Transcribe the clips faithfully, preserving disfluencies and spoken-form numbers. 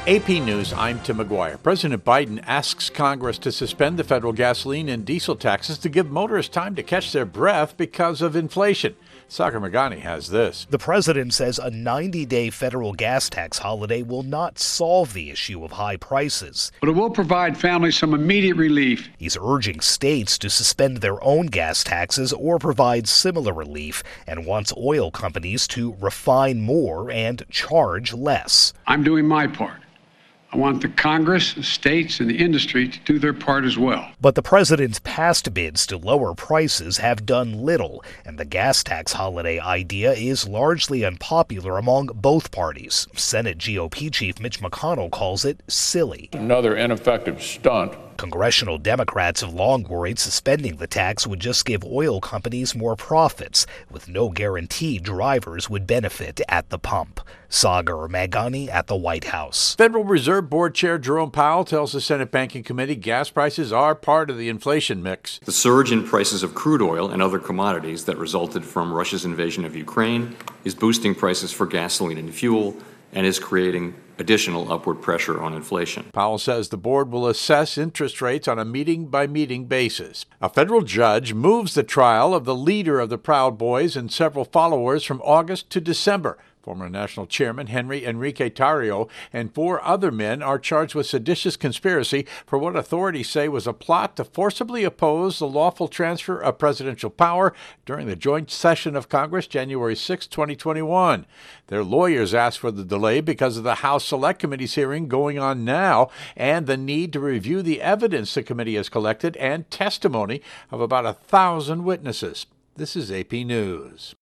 A P News, I'm Tim McGuire. President Biden asks Congress to suspend the federal gasoline and diesel taxes to give motorists time to catch their breath because of inflation. Sagar Meghani has this. The president says a ninety-day federal gas tax holiday will not solve the issue of high prices. But it will provide families some immediate relief. He's urging states to suspend their own gas taxes or provide similar relief, and wants oil companies to refine more and charge less. I'm doing my part. I want the Congress, the states, and the industry to do their part as well. But the president's past bids to lower prices have done little, and the gas tax holiday idea is largely unpopular among both parties. Senate G O P Chief Mitch McConnell calls it silly. Another ineffective stunt. Congressional Democrats have long worried suspending the tax would just give oil companies more profits, with no guarantee drivers would benefit at the pump. Sagar Meghani at the White House. Federal Reserve Board Chair Jerome Powell tells the Senate Banking Committee gas prices are part of the inflation mix. The surge in prices of crude oil and other commodities that resulted from Russia's invasion of Ukraine is boosting prices for gasoline and fuel and is creating additional upward pressure on inflation. Powell says the board will assess interest rates on a meeting-by-meeting basis. A federal judge moves the trial of the leader of the Proud Boys and several followers from August to December. Former national chairman Henry Enrique Tarrio and four other men are charged with seditious conspiracy for what authorities say was a plot to forcibly oppose the lawful transfer of presidential power during the joint session of Congress January sixth, twenty twenty-one. Their lawyers asked for the delay because of the House Select Committee's hearing going on now and the need to review the evidence the committee has collected and testimony of about a thousand witnesses. This is A P News.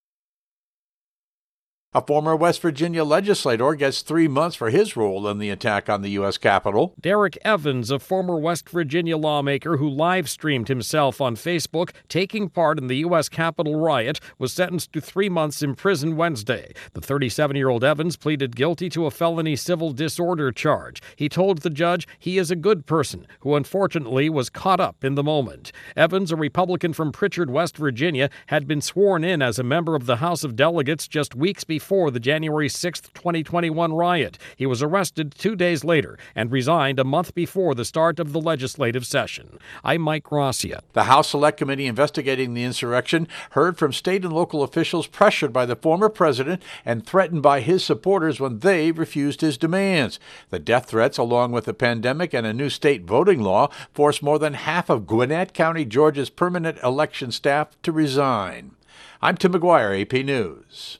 A former West Virginia legislator gets three months for his role in the attack on the U S Capitol. Derek Evans, a former West Virginia lawmaker who live-streamed himself on Facebook taking part in the U S Capitol riot, was sentenced to three months in prison Wednesday. The thirty-seven-year-old Evans pleaded guilty to a felony civil disorder charge. He told the judge he is a good person who unfortunately was caught up in the moment. Evans, a Republican from Pritchard, West Virginia, had been sworn in as a member of the House of Delegates just weeks before Before the January sixth, twenty twenty-one riot. He was arrested two days later and resigned a month before the start of the legislative session. I'm Mike Gracia. The House Select Committee investigating the insurrection heard from state and local officials pressured by the former president and threatened by his supporters when they refused his demands. The death threats, along with the pandemic and a new state voting law, forced more than half of Gwinnett County, Georgia's permanent election staff to resign. I'm Tim McGuire, A P News.